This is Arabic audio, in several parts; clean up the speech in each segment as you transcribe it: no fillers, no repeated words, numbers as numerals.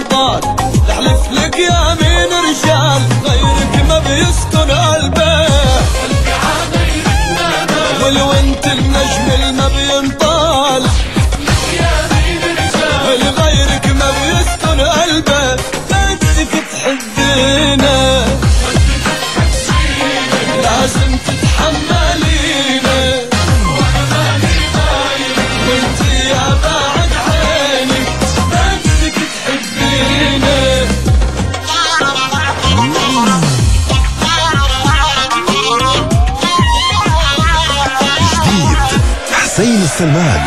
البال، تحلف لك يمين رجال غيرك ما بيسكن قلبه، ولو انت النجم اللي ما بينطال غيرك ما بيسكن قلبه. بدك تحبينا لازم تتحملينا، وانت يا بعد عيني بدك تحبينا. جديد حسين السلمان.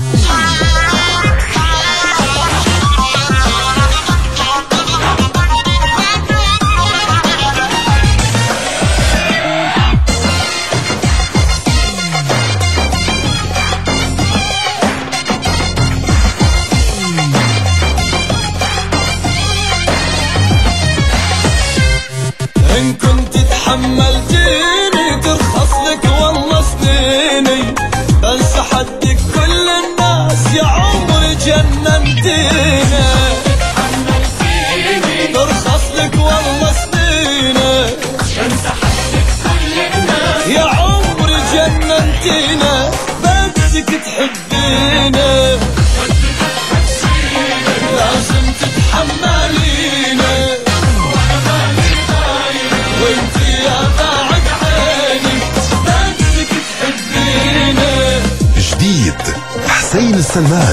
إن كنت تحملتيني ترخص لك والله سنيني، بنسى حدك كل الناس يا عمري جننتيني. ترخص لك والله سنيني، بنسى حدك كل الناس يا عمري جننتيني. بدك تحبيني لازم تتحمليني، وانت يا بعد عيني بدك تحبيني. جديد حسين السلمان.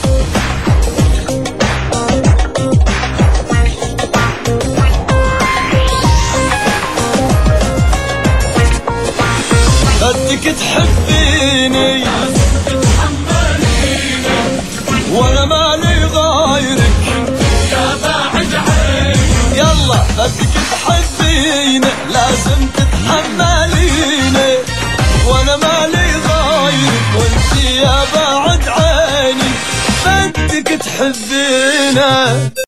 بدك تحبيني وانا مالي غايرك يا بعد عيني. يلا بدك تحبيني لازم تتحمليني، وانا مالي غايرك وانت يا بعد عيني بدك تحبيني.